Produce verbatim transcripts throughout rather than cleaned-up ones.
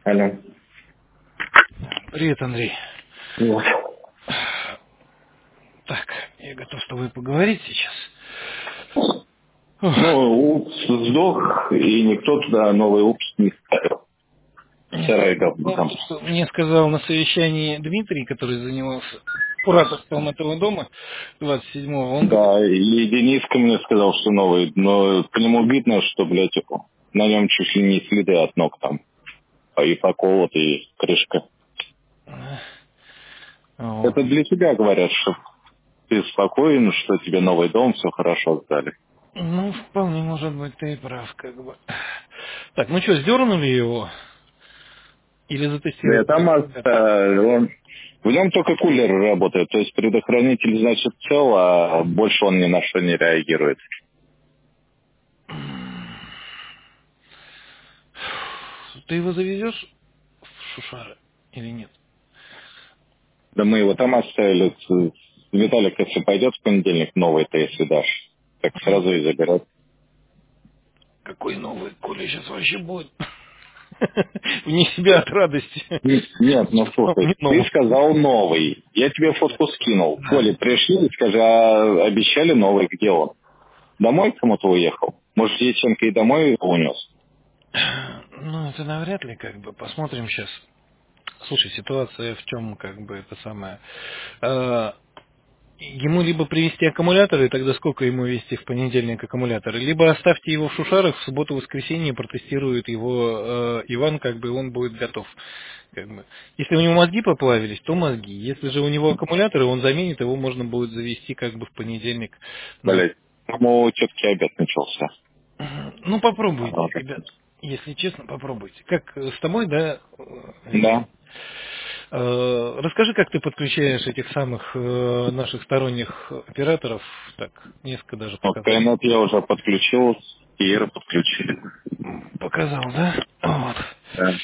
Алло. Привет, Андрей. Вот. Так, я готов с тобой поговорить сейчас. Ох. Ну, УПС сдох, и никто туда новый УПС не ставил. Старое говно там. Что мне сказал на совещании Дмитрий, который занимался кураторством этого дома двадцать седьмого, он говорит... Да, и Дениска мне сказал, что новый, но по нему видно, что, блядь, на нем чуть ли не следы от ног там. И поколот, и крышка. Вот. Это для тебя говорят, что ты спокоен, что тебе новый дом, все хорошо сдали. Ну, вполне может быть, ты и прав, как бы. Так, ну что, сдернули его? Или Да, там затестировали? э, он, в нем только кулер работает, то есть предохранитель, значит, цел, а больше он ни на что не реагирует. Ты его завезешь в Шушары или нет? Да мы его там оставили. Виталик, если пойдет в понедельник новый-то, если дашь, так сразу и заберет. Какой новый Коля сейчас вообще будет? Вне себя от радости. Нет, ну слушай, Не ты новый. сказал новый. Я тебе фотку скинул. Да. Коля, пришли и скажи, а обещали новый, где он? Домой кому-то уехал? Может, Яченко и домой его унес? Ну, это навряд ли, как бы. Посмотрим сейчас. Слушай, ситуация в чем, как бы, это самое. Э, Ему либо привезти аккумуляторы, и тогда сколько ему везти в понедельник аккумуляторы, либо оставьте его в Шушарах, в субботу-воскресенье протестирует его э, Иван, как бы он будет готов. Как бы. Если у него мозги поплавились, то мозги. Если же у него аккумуляторы, он заменит, его можно будет завести как бы в понедельник. Ну, Блять, ему четкий обед начался. ну попробуйте, Ага. ребят. Если честно, попробуйте. Как э, с тобой, да? э, Да. Э, Расскажи, как ты подключаешь этих самых э, наших сторонних операторов, так, несколько даже Вот показал. Кайнет я уже подключил, Киера подключили. Показал, да? Вот. Да.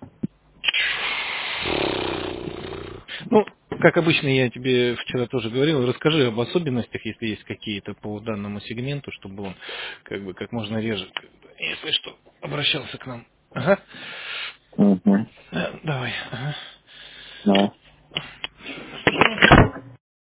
Ну, как обычно, я тебе вчера тоже говорил, расскажи об особенностях, если есть какие-то по данному сегменту, чтобы он как бы как можно реже, как бы, если что, обращался к нам. Ага. Угу. Да, давай. Ага. Да.